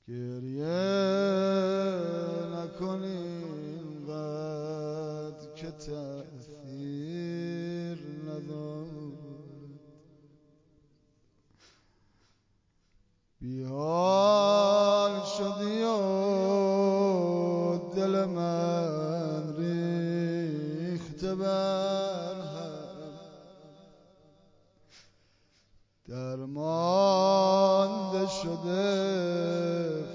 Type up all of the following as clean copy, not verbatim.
گریه نکنین قد که تأثیر ندارد. بیحال شدی و دل من ریخته بر هم، درمانده شده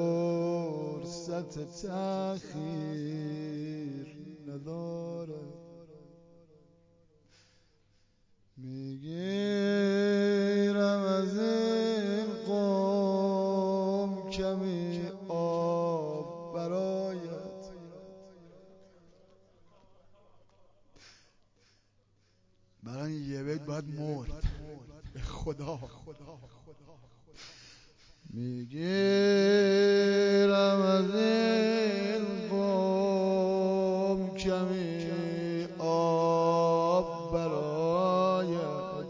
فرصت تأخیر ندارد. میگیرم از این قوم کمی آب برایت، برای یه بیت باید مرد به خدا. میگیرم از این قوم کمی آب برایت،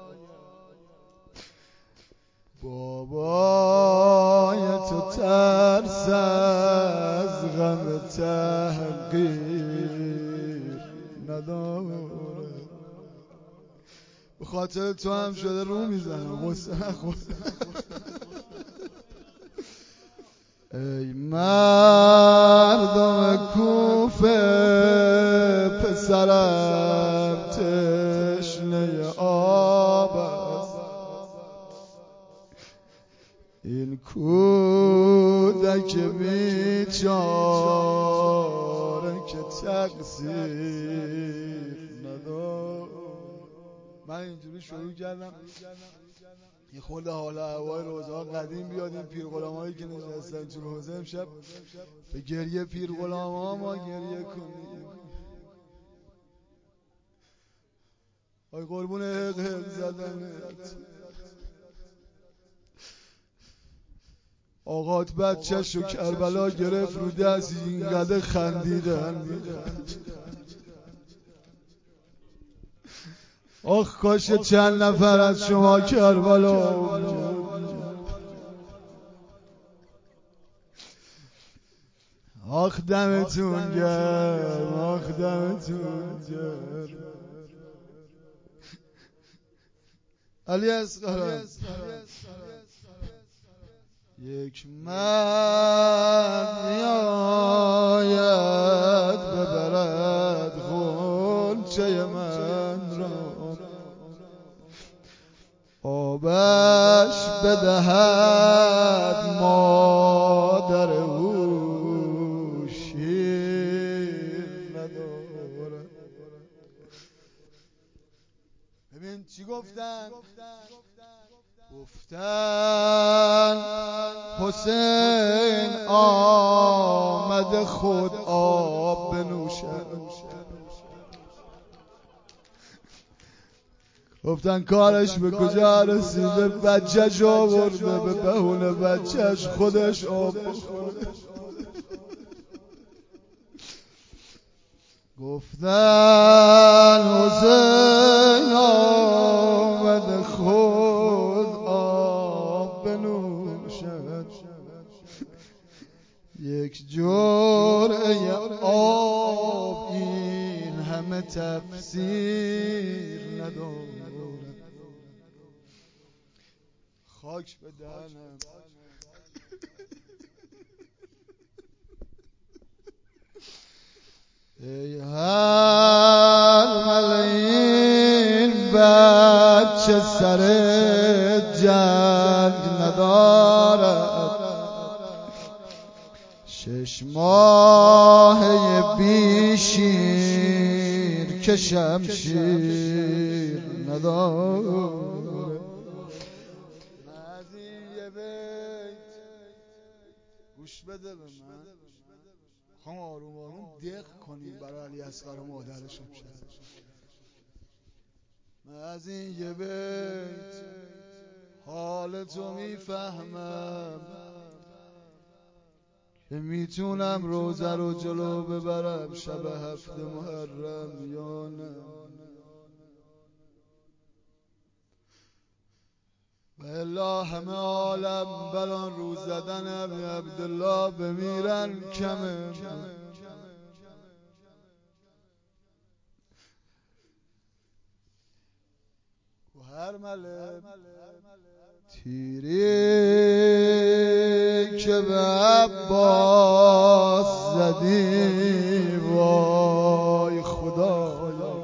بابای تو ترس از غم تحقیر نداره. به خاطر تو هم شده رو میزنم ای مردم کوفه، پسرم تشنه آب است. این کودک بیچاره که تقصیر نداره. من اینجوری شروع کردم یه خورده حال هوای روزها قدیم بیاد. این پیر غلامایی که نشستن تو حوزه امشب به گریه پیر غلاما ما گریه کنیم. آی قربون حق زدنت، آقات بچه‌شو کربلا گرفت رو دست، اینقدر خندیدن. آخ کاش چند نفر از شما کربلا. آخ دمتون گرم، آخ دمتون گرم. علی اصغر یک مرد میآید ببرد غنچه من را، آبش بدهد مادر او شیر ندارد. ببین چی گفتن؟ گفتن حسین آمد خود آب بنوشد. گفتن کارش به کجا رسیده؟ بچه‌ش آورده به بهونه بچه‌ش خودش آب بخوره. گفتن حسین آمد خود آب بنوشد، یک جرعه آب این همه تفسیر ندارد. خاک به دهنم. ای هر ملین بچه سر جنگ ندارد، 6 ماهه بی شیر که شمشیر ندارد. از این یه بیت گوش بده به من، خوام آروم آروم دق کنیم برای علی اصغر و مادرش امشب. من از این یه بیت حال تو میفهمم که میتونم روزه رو جلو ببرم شب 7 محرم یا نه. و الا همه عالم بلان رو زدن ابی عبدالله بمیرن کمه. و هر مله تیری که به عباس زدی وای خدایا،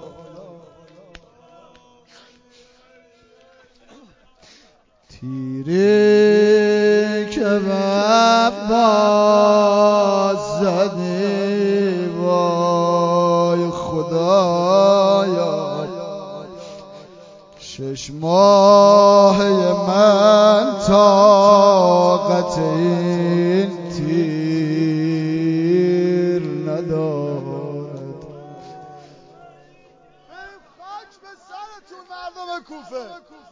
تیری که به عباس زدی وای خدایا، 6 ماه من طاقت این تیر ندارد. خاک به سرتون مردم کوفه،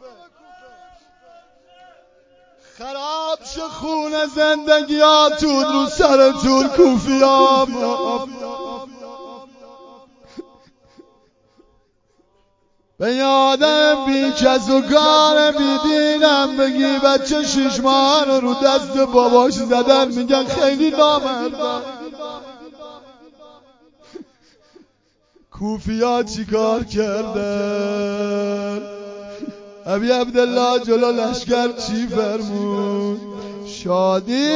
خراب شه خون زندگیاتون رو سرتون کوفیام. به یادم بی کس و کار بیدینم بگی بچه 6 ماه رو دست باباش زدن، میگن خیلی نامردن. کوفیا چی کار کردن؟ ابی عبدالله جلو لشکر چی فرمود؟ شادی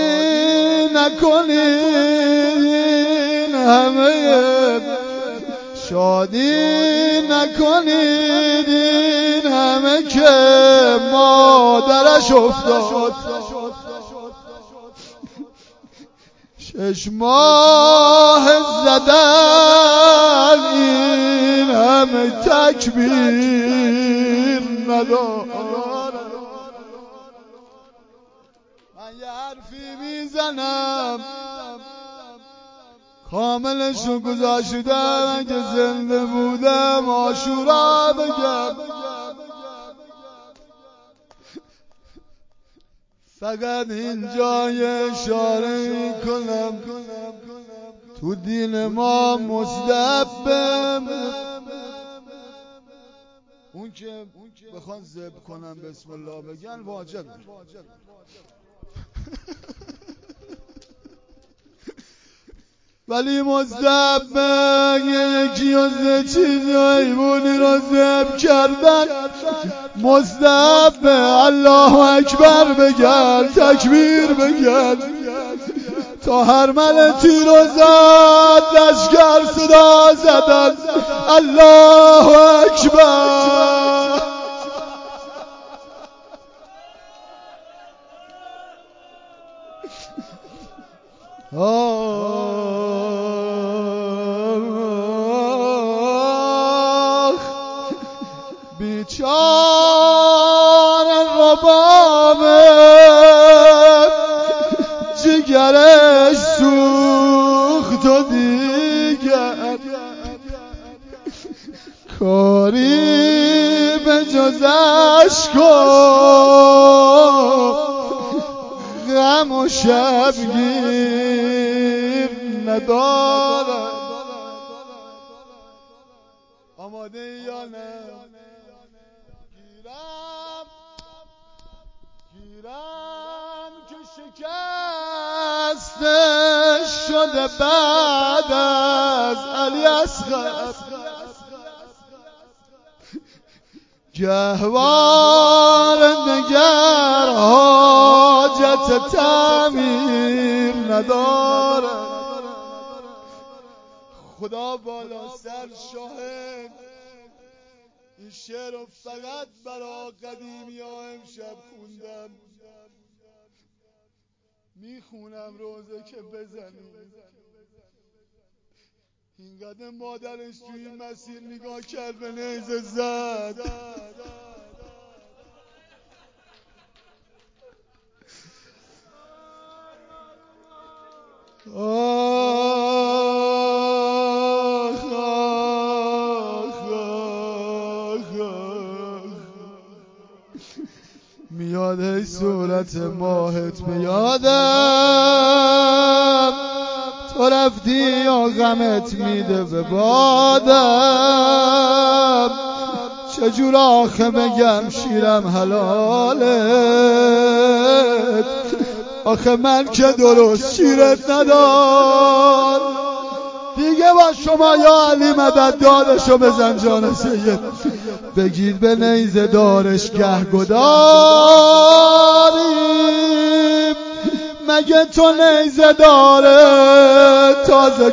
نکنین همه، شادی نکنید این همه که مادرش افتاد. 6 ماه زدن این همه تکبیر ندارد. من یه حرفی میزنم کاملشو گذاشتم، اگه زنده بودم عاشورا بگم. فقط اینجا یه اشاره میکنم، تو دین ما مستحبه اون که بخوان ذبح کنن بسم الله بگن واجب. ولی مستحبه یکی از چیزایی بودی رو ذبح کردن، مستحبه الله اکبر بگن، تکبیر بگن تا هر مل تیر و زد لشکر صدا زدن الله اکبر. بیچاره رباب جگرش سوخت و دیگر کاری به جز اشک و غم و شبگیر ندارد. آماده یا نه؟ گیرم که شکسته شده بعد از علی اصغر، گهوار دگر حاجت تعمیر ندارد. خدا بالا سر شاهد، این شعر رو فقط برای قدیمی ها امشب خوندم، میخونم روزه که بزنیم. اینقدر مادرش توی این مسیر نگاه کرد به نیزه زد. میاد ای صورت ماهت بیادم، تو رفتی یا غمت میده به بادم. چجور آخه بگم شیرم حلالت، آخه من که درست شیرت ندار. دیگه با شما یا علی مدد دادشو بزن جان سید، بگید به نیزه دارش گه گداریم. مگه تو نیزه داره تازه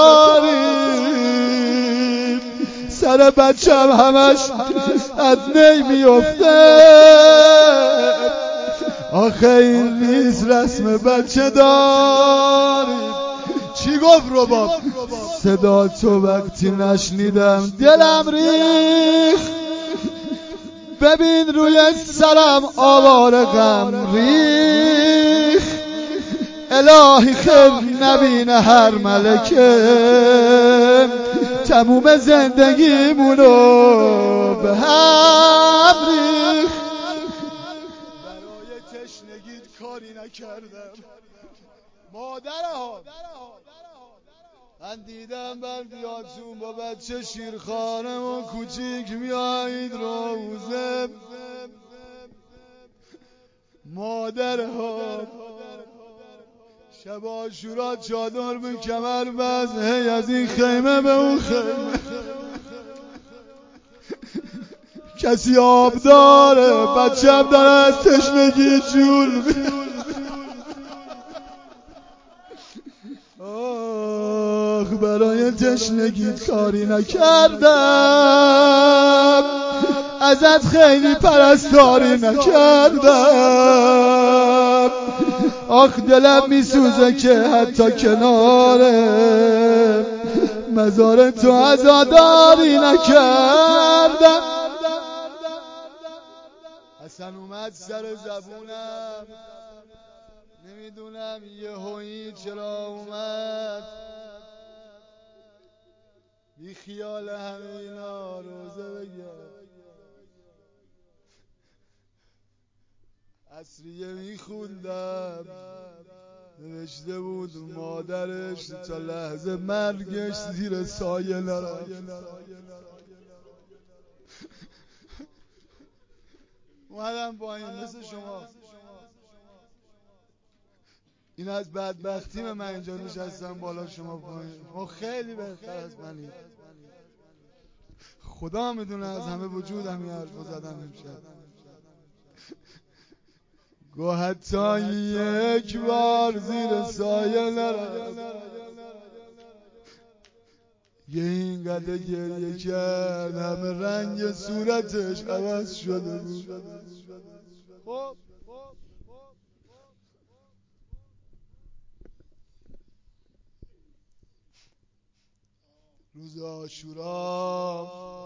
کاریم، سر بچم همش از نی میفته، آخه این نیست رسم بچه داریم. چی گفت رباب؟ صدا تو وقتی نشنیدم دلم ریخ، ببین روی سرم آوار غم ریخ. الهی خیر نبینه هر ملکه، تموم زندگیمونو به هم ریخ. برای تشنگیت کاری نکردم مادرها، من دیدم بردیاتون با بچه شیرخانه و کوچیک میایید روزه. مادرها شب عاشورا چادر به کمر بست، هی از این خیمه به اون خیمه، کسی آب داره؟ بچه‌م داره از تشنگی جول می‌کنه. آخ برای تشنگیت کاری نکردم، ازت خیلی پرستاری نکردم. آخ دلم میسوزه که حتی کنار مزار تو عزاداری نکردم. اصلا اومد سر زبونم، نمیدونم یهویی چرا اومد، بی خیال همه اینا روزه بگم. عصریه میخوندم، نوشته بود مادرش تا لحظه مرگش زیر سایه نرفت. اومدم با این مثل شما، این از بدبختیم من اینجا نشستم بالا، شما پایین. ما خیلی بهتر از منی، خدا میدونه از همه وجود همین حرفو زدم امشب. گو حتی یک بار زیر سایه نرفت، یه اینقدر گریه کرد همه رنگ صورتش عوض شده بود. خب روز عاشورا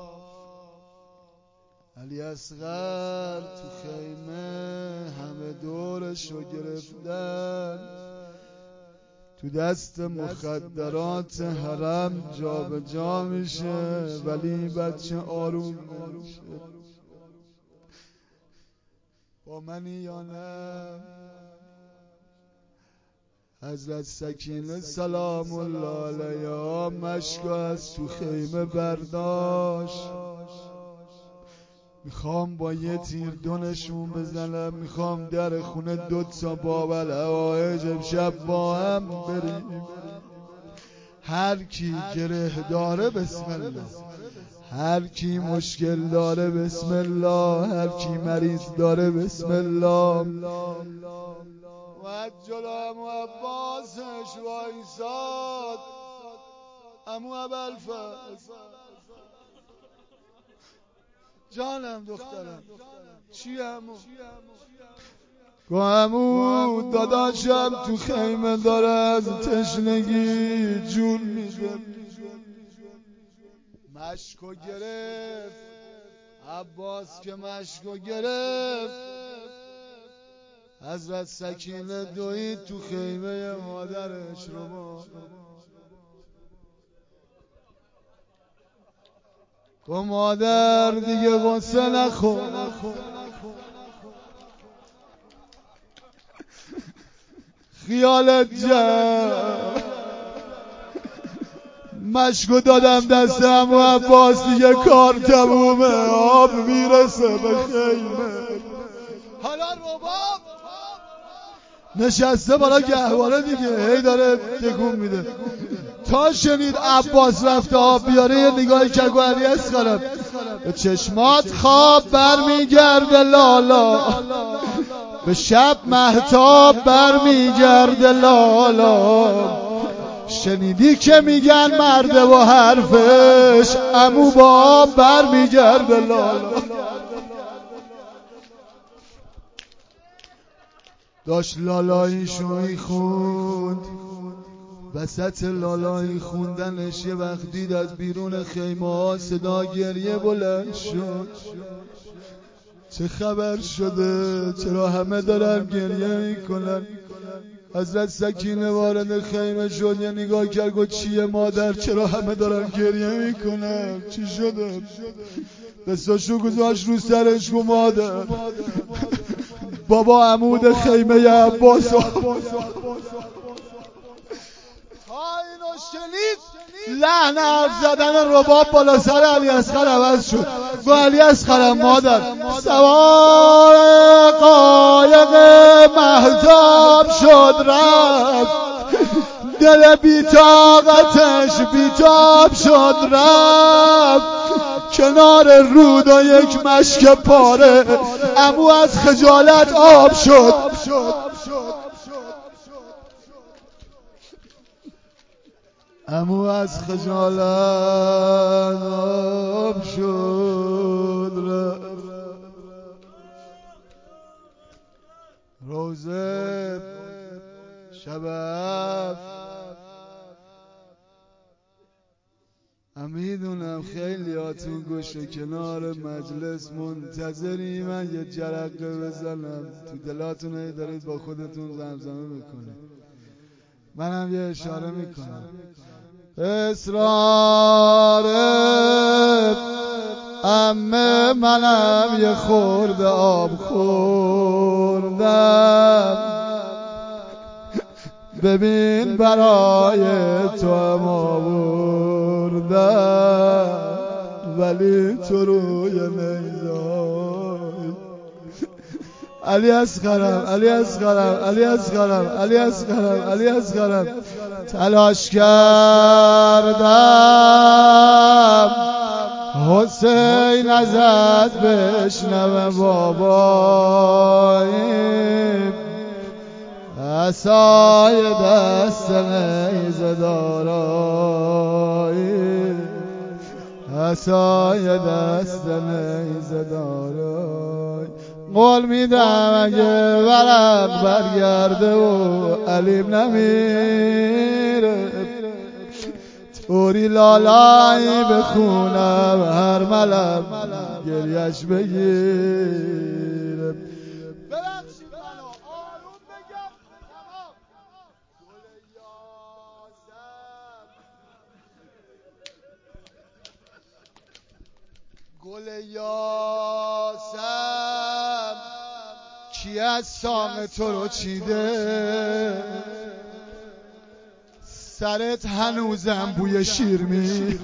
علی اصغر تو خیمه همه دورشو گرفتن، تو دست مخدرات حرم جا به جا میشه ولی بچه آروم نمیشه. با منی یا نه؟ حضرت سکینه سلام الله علیها مشکو از تو خیمه برداشت، میخوام با یه تیر دونشون بزنم، میخوام در خونه دوتا بابل هوایج امشب با هم بریم. هر کی گره داره بسم الله، هر کی مشکل داره بسم الله، هر کی مریض داره بسم الله. اومد جلو امو عباسش وایساد، امو ابوالفضل جانم دخترم چی امو؟ گو امو داداشم تو خیمه داره از تشنگی جون میده. مشکو گرفت عباس که مشکو گرفت، حضرت سکینه دوید تو خیمه مادرش رو با گو مادر دیگه غصه نخور، خیالت جمع مشکو دادم دست عمو عباس، دیگه کار تمومه، آب میرسه به خیمه. حالا رباب نشسته بالا گهواره دیگه، هی داره تکون میده. تا شنید عباس رفته آب بیاره، یه نگاهی که گو علی اصغرم به چشمات خواب برمیگرده لالا، به شب مهتاب برمیگرده لالا. شنیدی که میگن مرده و حرفش، عمو با آب برمیگرده لالا. داشت لالاییشو میخوند، وسط لالایی خوندنش یه وقت دید از بیرون خیمه ها صدا گریه بلند شد. چه خبر شده؟ چرا همه دارن گریه میکنن؟ حضرت سکینه وارد خیمه شد، یه نگاه کرد گفت چیه مادر؟ چرا همه دارن گریه میکنن؟ چی شده؟ دستاشو گذاشت رو سرش گفت مادر، بابا عمود خیمه عباس اینو شنید، لحن حرف زدن رباب بالا سر علی اصغر عوض شد. گو علی اصغرم مادر، سوار قایق مهتاب شد رفت، دل بی‌طاقتش بیتاب شد رفت، کنار رودا یک مشک پاره، عمو از خجالت آب شد. عمو از خجالت آب شد. روزه شب میدونم خیلیاتون گوشه کنار مجلس منتظری من یه جرقه بزنم، تو دلاتون دارید با خودتون زمزمه میکنید، منم یه اشاره میکنم. اصرار عمه منم یه خورده آب خوردم، ببین برای تو هم آوردم، ولی تو روی نیزای. علی اصغرم، علی اصغرم، علی اصغرم، علی اصغرم، علی اصغرم، تلاش کردم حسین ازت بشنوه بابایی، عصای دست نیزه دارایی، عصای دست نیزه دارایی. قول میدم اگه ورق برگرده و علیم نمیره، طوری لالایی بخونم هر ملم گریش بگیره. ببخشید منو آروم بگم تمام. گل یاسم کی از سام تو رو چیده؟ سرت هنوزم بوی شیر می،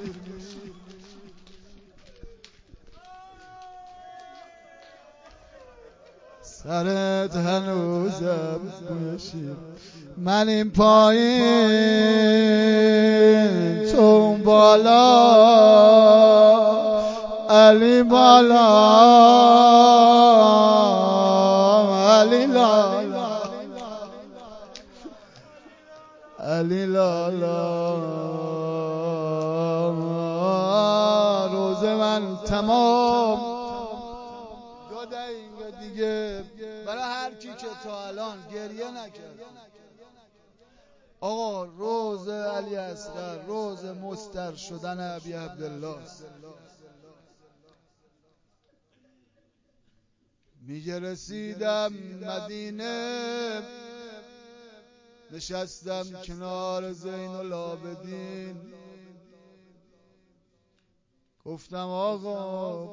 سرت هنوزم بوی شیر. من این پایین تو اون بالا، علی بالا علی لالا، علی لالا. روز من تمام. 2 دقیقه دیگه برای هر کی که تا الان گریه نکرد. آقا روز علی اصغر، روز مستر شدن ابی عبدالله، میگه رسیدم مدینه، نشستم کنار زین العابدین، گفتم آقا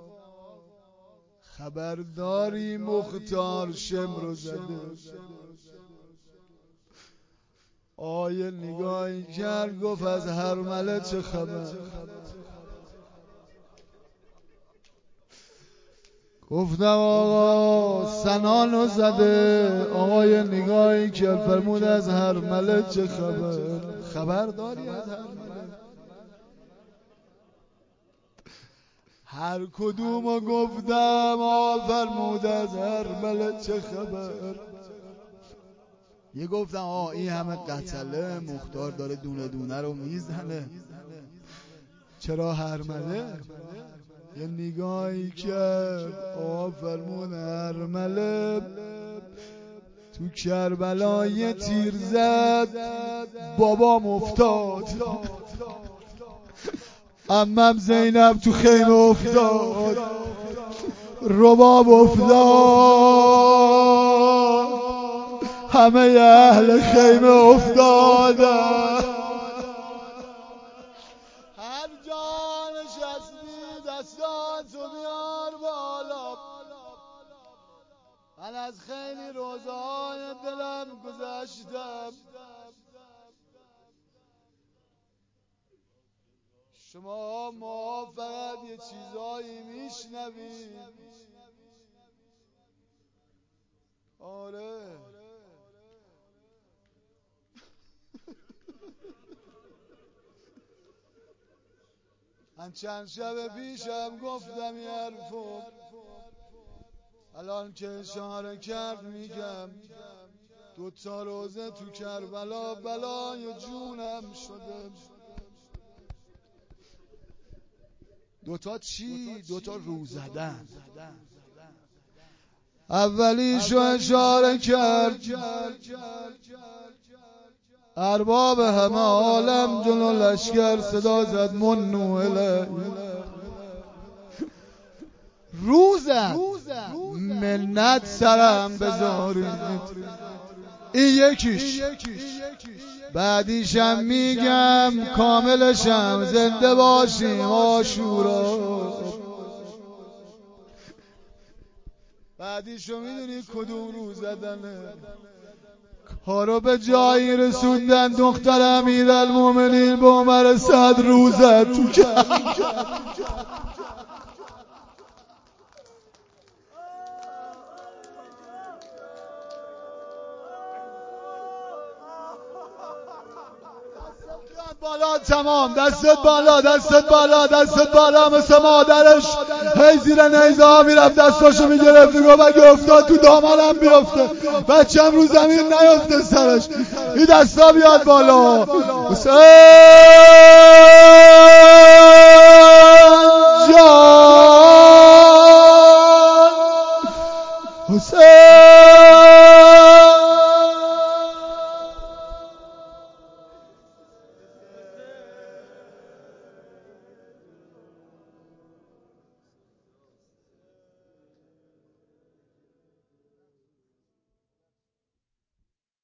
خبرداری مختار شمر زده؟ آیه نگاهی کرد گفت از هرمله چه خبر؟ گفتم آقا سنانو زده. آقای نگاهی کرد فرمود از هرمله چه خبر؟ خبر داری از هرمله؟ هر کدومو گفتم آقا فرمود از هرمله چه خبر؟ یه گفتم آقا این همه قتله مختار داره دونه دونه رو میزنه، چرا هرمله؟ یه نگاهی کرد آقا فرمود هرمله تو کربلا یه تیر زد بابام افتاد، عمم زینب تو خیمه افتاد، رباب افتاد، همه اهل خیمه افتادن. هر جا نشستی دستاتو بیار بالا، من از خیلی روزای دلم گذشتم. شما ما فقط یه چیزایی میشنوید. آره من چند شب پیشم گفتم یه حرفو، الان که اشاره کرد میگم. 2 روزه تو کربلا بلای جونم شده. 2 چی؟ 2 رو زدن. اولیشو اشاره کرد، ارباب همه عالم جلو لشکر صدا زد منو الی. روزم منت سرم بذارید، این یکیش. بعدیشم میگم کاملشم زنده باشیم عاشورا. بعدیشو میدونی کدوم روز زدنه؟ کارو به جایی رسوندن دختر امیرالمومنین به عمر سعد روزه تو کرد. بالا تمام، دستت بالا، دستت بالا، دستت بالا مثل مادرش. هی زیر نیزه ها میرفت دستاشو میگرفت میگفت اگه افتاد تو دامنم بیفته، بچم رو زمین نیفته سرش. این دستا بیاد بالا.